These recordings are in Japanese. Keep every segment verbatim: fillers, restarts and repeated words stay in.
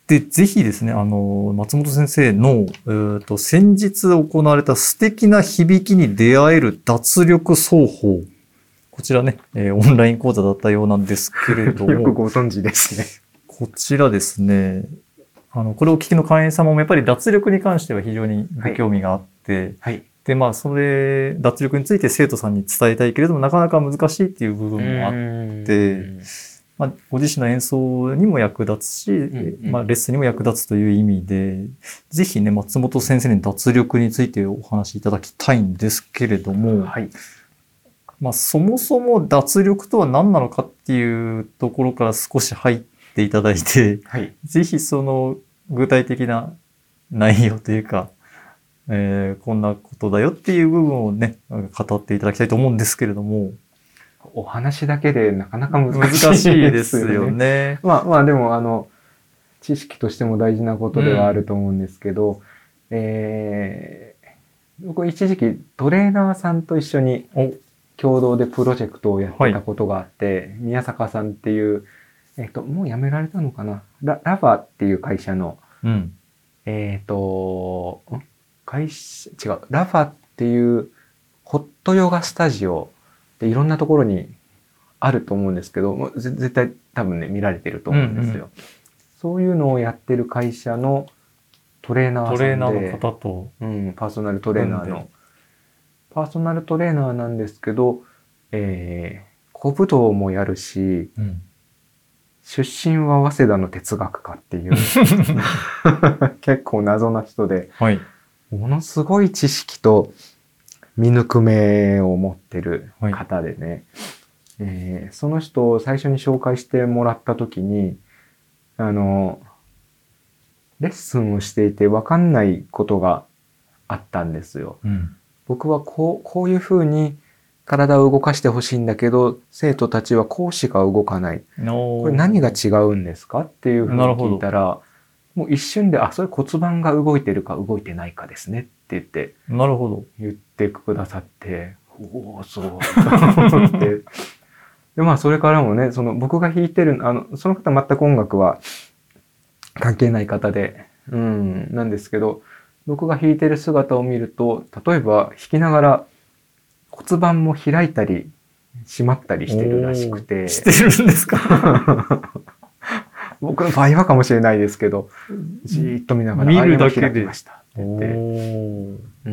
で、ぜひですね、あの、松本先生の、えーと、先日行われた素敵な響きに出会える脱力奏法。こちらね、えー、オンライン講座だったようなんですけれども。 よくご存知ですね。 こちらですね、あの、これをお聞きの会員様もやっぱり脱力に関しては非常にご興味があって、 はい。 で、まあ、それ、脱力について生徒さんに伝えたいけれども、なかなか難しいっていう部分もあって、まあ、ご自身の演奏にも役立つし、うんうん、まあ、レッスンにも役立つという意味で、ぜひね、松本先生に脱力についてお話しいただきたいんですけれども、 はい。 まあ、そもそも脱力とは何なのかっていうところから少し入っていただいて、 はい、 ぜひその具体的な内容というか、えー、こんなことだよっていう部分をね、語っていただきたいと思うんですけれども。 お話だけでなかなか難しいですよね。 難しいですよね。 まあまあでもあの、知識としても大事なことではあると思うんですけど、うん、えー、僕一時期トレーナーさんと一緒に共同でプロジェクトをやってたことがあって、はい、宮坂さんっていう、えっと、もう辞められたのかな、ラ、ラファっていう会社の、うん、えっと、会社、違う、ラファっていうホットヨガスタジオでいろんなところにあると思うんですけど、絶対多分ね、見られてると思うんですよ。うんうん、そういうのをやってる会社のトレーナーさんで、 トレーナーの方と、 うん、パーソナルトレーナーの、パーソナルトレーナーなんですけど、えー、古武道もやるし、うん、出身は早稲田の哲学科っていう結構謎な人で、はい、ものすごい知識と見抜く目を持ってる方でね、はい、えー、その人を最初に紹介してもらった時に、あの、レッスンをしていて分かんないことがあったんですよ。うん、僕はこう、こういうふうに体を動かしてほしいんだけど、生徒たちはこうしか動かない。これ何が違うんですかっていうふうに聞いたら、もう一瞬で、あ、それ骨盤が動いてるか動いてないかですねって言って、 なるほど。 言ってくださって、おお、そう。ってで、まあ、それからもね、その僕が弾いてる、あの、その方全く音楽は関係ない方で、うん、なんですけど、僕が弾いてる姿を見ると、例えば弾きながら骨盤も開いたり閉まったりしてるらしくて。 してるんですか僕の場合はかもしれないですけど、じーっと見ながら、 見るだけで開きましたって言って。うん。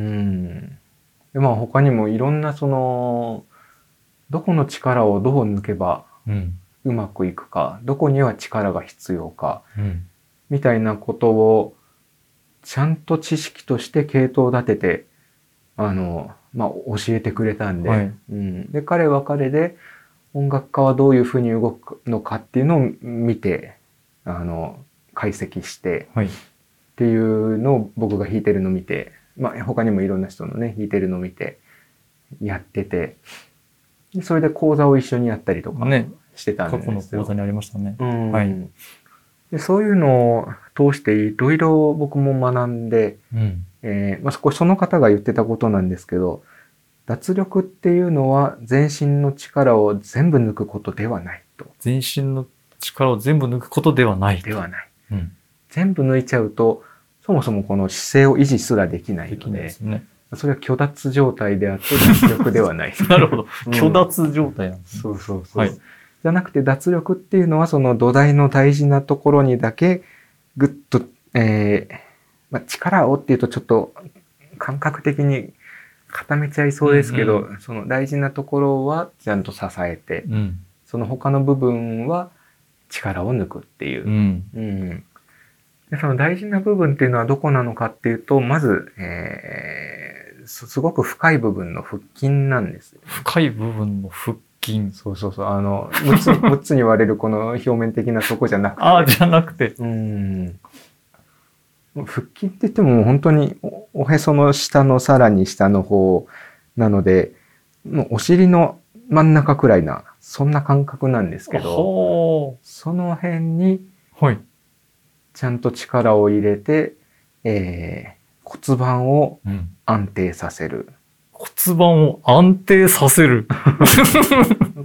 で、まあ他にもいろんなその、どこの力をどう抜けばうまくいくか、うん、どこには力が必要か、うん、みたいなことをちゃんと知識として系統を立てて、あの、まあ教えてくれたんで、はい、うん、で、彼は彼で音楽家はどういうふうに動くのかっていうのを見て、あの、解析して、はい、っていうのを僕が弾いてるのを見て、まあ他にもいろんな人のね、弾いてるのを見てやってて、それで講座を一緒にやったりとかしてたんですよ。 ね、過去の講座にありましたね。 うん、はい。で、そういうのを通していろいろ僕も学んで、うん、えー、まあ、これその方が言ってたことなんですけど、脱力っていうのは全身の力を全部抜くことではないと。 全身の力を全部抜くことではない。 ではない。うん、全部抜いちゃうと、そもそもこの姿勢を維持すらできないので、できないですね。それは虚脱状態であって脱力ではない。 なるほど。虚脱状態なんですね。 そうそうそう。はい、じゃなくて脱力っていうのはその土台の大事なところにだけぐっと、えーまあ、力をっていうとちょっと感覚的に固めちゃいそうですけど、うんうん、その大事なところはちゃんと支えて、うん、その他の部分は力を抜くっていう。うんうん、でその大事な部分っていうのはどこなのかっていうと、まず、えーすごく深い部分の腹筋なんですよ、ね。 深い部分の腹筋。 そうそうそう。あの、むつ、むつに割れるこの表面的なとこじゃなくて。 ああ、じゃなくて。 うん。腹筋って言っても本当にお、おへその下のさらに下の方なので、もうお尻の真ん中くらいな、そんな感覚なんですけど、その辺に、ちゃんと力を入れて、えー骨盤を安定させる。 うん、骨盤を安定させる。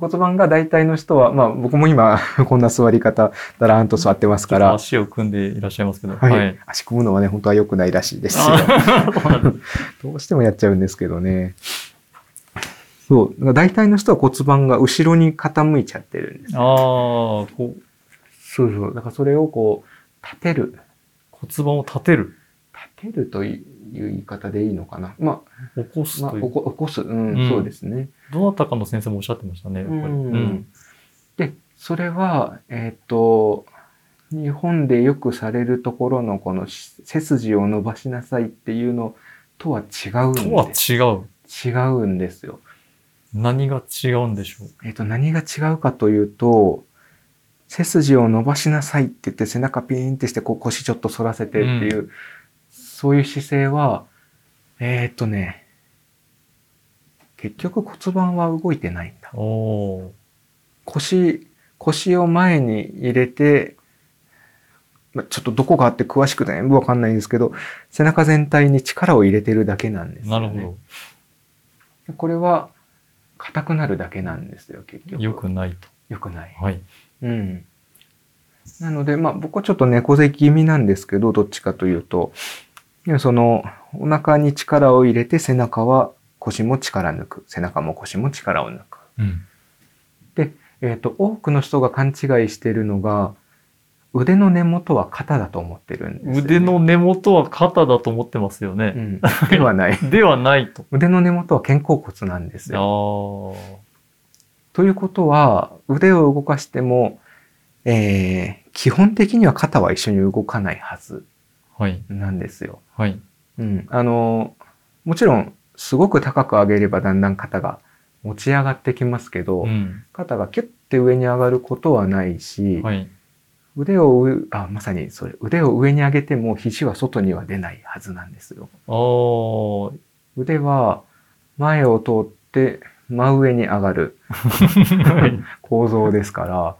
骨盤が大体の人は、まあ僕も今こんな座り方だらーんと座ってますから。 足を組んでいらっしゃいますけど。 はい。はい、足組むのはね、本当は良くないらしいですよ。どうしてもやっちゃうんですけどね。そう。大体の人は骨盤が後ろに傾いちゃってるんです、ね。ああ、こう。そうそう。だからそれをこう、立てる。 骨盤を立てる。 立てるという言い方でいいのかな。まあ、起こすという。 まあ、起こす、うん、うん。そうですね。 どなたかの先生もおっしゃってましたね、やっぱり。うん、 で、それは、えっと、日本でよくされるところのこの背筋を伸ばしなさいっていうのとは違うんです。 とは違う。 違うんですよ。 何が違うんでしょう。 えっと、何が違うかというと、背筋を伸ばしなさいって言って背中ピーンってしてこう腰ちょっと反らせてっていう、うん、そういう姿勢は、えー、っとね、結局骨盤は動いてないんだ。お腰、腰を前に入れて、ちょっとどこがあって詳しく全部わかんないんですけど、背中全体に力を入れてるだけなんですよね。なるほど。これは硬くなるだけなんですよ、結局。 良くないと。 良くない。 はい。 うん。なので、まあ僕はちょっと猫背気味なんですけど、どっちかというと、そのお腹に力を入れて背中は腰も力抜く。背中も腰も力を抜く。うん、で、えっと、多くの人が勘違いしているのが、腕の根元は肩だと思ってるんですよね。 腕の根元は肩だと思ってますよね。 うん、ではない。 ではないと。 腕の根元は肩甲骨なんですよ。ということは、腕を動かしても、えー、基本的には肩は一緒に動かないはずなんですよ。はい。うん。あの、もちろん、すごく高く上げればだんだん肩が持ち上がってきますけど、うん、肩がキュッて上に上がることはないし、はい、腕を上、あ、まさにそれ、腕を上に上げても肘は外には出ないはずなんですよ。あ腕は前を通って真上に上がる構造ですから、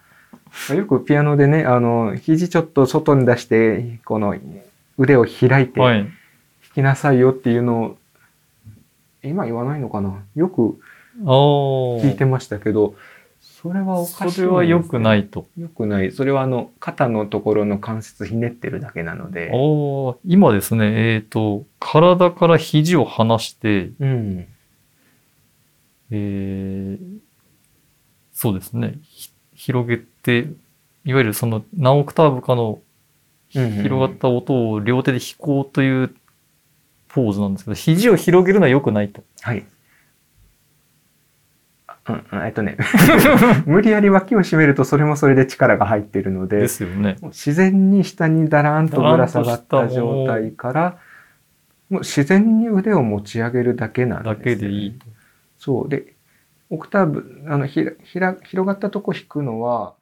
よくピアノでね、あの、肘ちょっと外に出して、この腕を開いて弾きなさいよっていうのを、今言わないのかな、よく聞いてましたけど、それはおかしい、ね。 それは良くないと。 良くない。それはあの、肩のところの関節ひねってるだけなので。 お今ですね、えっと、体から肘を離して、うん、えー、そうですね、広げて、いわゆるその何オクターブかの広がった音を両手で弾こうというポーズなんですけど、肘を広げるのは良くないと。 はい。うん、えっとね、無理やり脇を締めるとそれもそれで力が入っているので、 ですよね。 自然に下にだらーんとぶら下がった状態から、もう自然に腕を持ち上げるだけなんです、ね。 だけでいいと。 そう。で、オクターブ、あの、ひら、ひら、広がったとこ弾くのは、